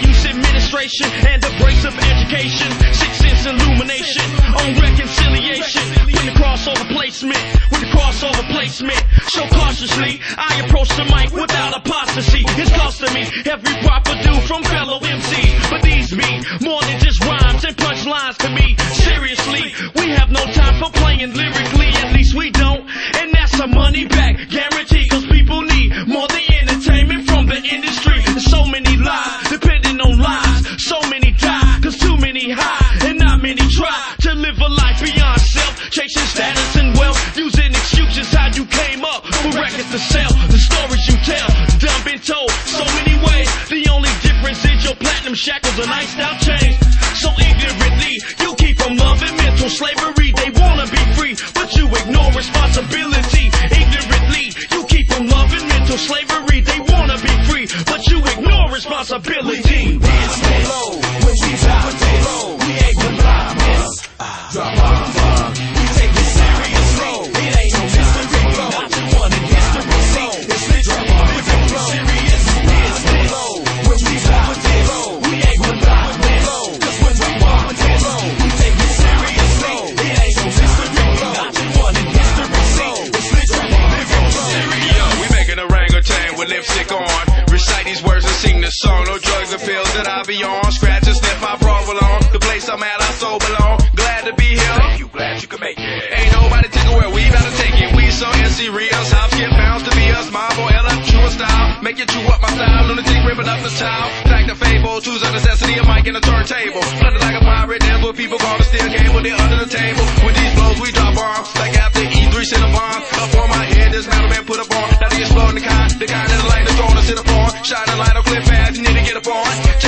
use administration and embrace of education. 6 sense illumination on reconciliation. When the crossover placement, so cautiously I approach the mic without apostasy. It's costing me every proper due from fellow MCs, but these be more than just rhymes and punchlines to me. Seriously, we have no time for playing lyrically, at least we don't, and that's a money back guarantee, cause people need more than entertainment from the industry. There's so many lies, depending on lies, so many die, cause too many high, and not many try to live a life beyond self, chasing status and wealth, using excuses how you came up for records to sell. The stories you tell, done been told so many ways. The only difference is your platinum shackles and iced out chains. So ignorantly, you keep them loving mental slavery. They wanna be free, but you ignore responsibility. Ignorantly, you keep them loving mental slavery. They wanna be free, but you ignore responsibility. Drop bombs, we take it seriously. It ain't no mystery, not you wanna history. It's literally living serious business. When we drop it, we ain't gonna drop it. Cause when we walk it, we take it seriously. It ain't no mystery, not you wanna history. It's literally living serious. We making a orangutan with lipstick on. Recite these words and sing this song. No drugs or pills that I be on. Scratch and sniff my bra along. The place I'm at, I so belong. Glad to be here. Thank you, glad you can make it. Ain't nobody taking where we gotta take it. We so serious. House get bounds to be us. My boy LF true style. Make it true up my style. Lunatic ripping up the towel. Fact the fable. Choose a necessity. A mic and a turntable. Flooded like a pirate. That's what people call the steel cable. They're under the table. With these blows we drop bombs. Like after E3 Cinnabon. Up on my head. This metal man put up on. Now they exploding the kind that the light is throwing to sit upon. Shine a light on clip fast. You need to get up on.